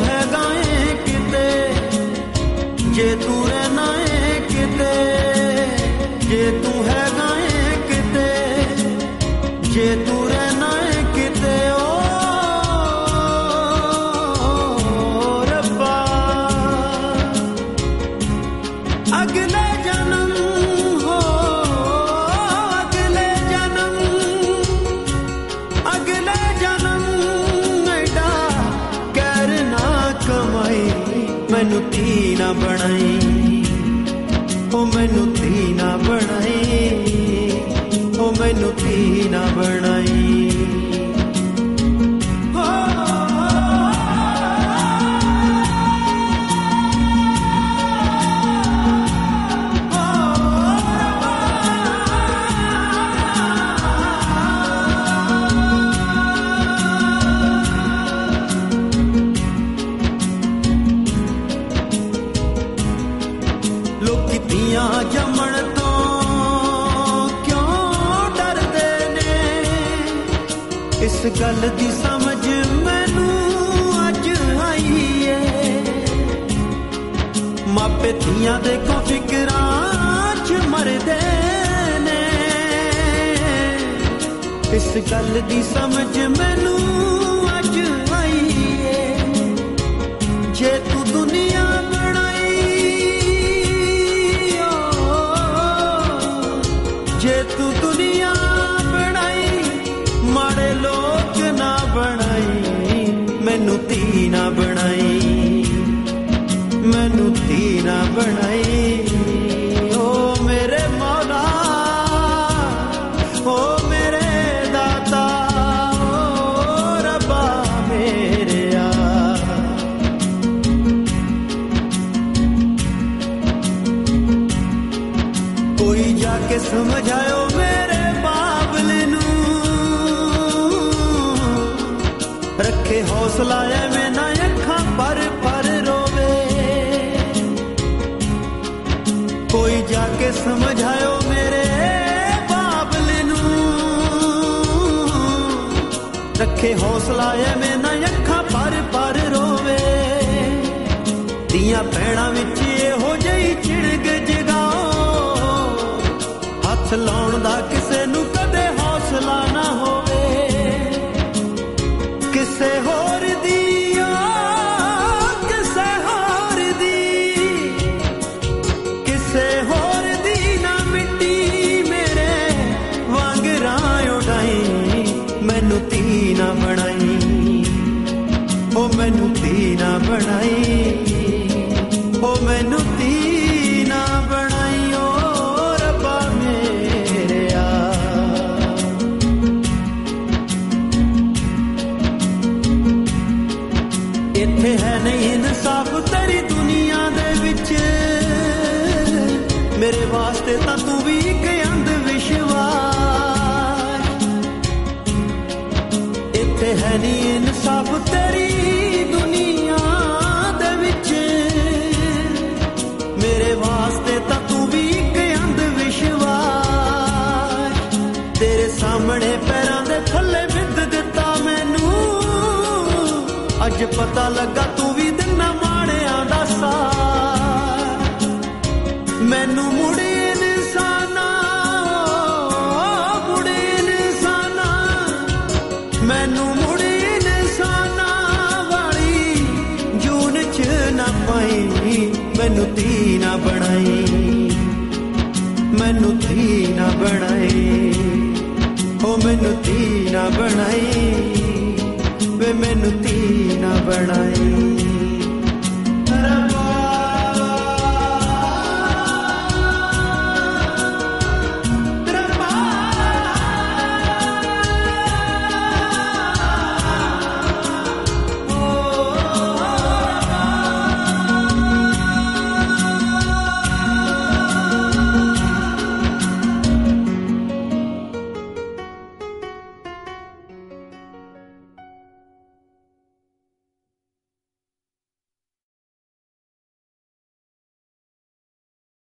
हैगा है किते, जे तू रहना है किते, जे तू हैगा है किते, जे तू रहना है किते। अगले जन्म हो, अगले जन्म, अगले जन्म एडा कर ना कमाई, मैनू धी ना बनाई, ओ मैनू धी ना बनाई, ओ मैनू धी ना बनाई। जमण तो क्यों डरदे ने, इस गल दी समझ मैनू अज आई है। मापे धीआं देखो फिकरां च मरदे ने, इस गल दी समझ मैनू अज आई है। जे तू दुनिया जे तू दुनिया बनाई, माड़े लोग ना बनाई, मैनू धी ना बनाई, मैनू धी ना बनाई। ओ मेरे मौला, ओ मेरे दाता, ओ रब्बा मेरे आ। कोई जाके समझायो मेरे बाबले नू, रखे हौसला एवें ना अखां पर रोवे। कोई जाके समझायो मेरे बाबले नू, रखे हौसला एवें ना अखां पर रोवे। दियां भैणां विच इहो जही चिड़ग जगाओ, हथ लाउण दा किसे नू कदे हौसला ना होवे। किसे होर दी, किसे होर दी, किसे होर दी ना मिट्टी मेरे वांगरां उड़ाई, मैनू धी ना बनाई, ओ मैनू धी ना बनाई, ओ मैनू धी ना बनाई। ओ रब्बा मेरे आ। इत्थे है नहीं इंसाफ तेरी दुनिया दे विच, मेरे वास्ते तां तू भी इक अंध विश्वास। इत्थे है नहीं इंसाफ तेरी दुनिया दे विच, मेरे वास्ते तां तू भी इक अंध विश्वास। तेरे सामने पैरां दे थल्ले विद दिता मैनू, अज पता लगा तू भी दिना माड़ियां दा साथ। मैनू मुड़े इंसाना, मुड़े इंसाना, मैनू मुड़े इंसाना वाली जून च ना पाई, मैनू धी ना बनाई, मैनू धी ना बनाई, ओ मैनू धी ना बनाई, वे मैनू धी ना बनाई।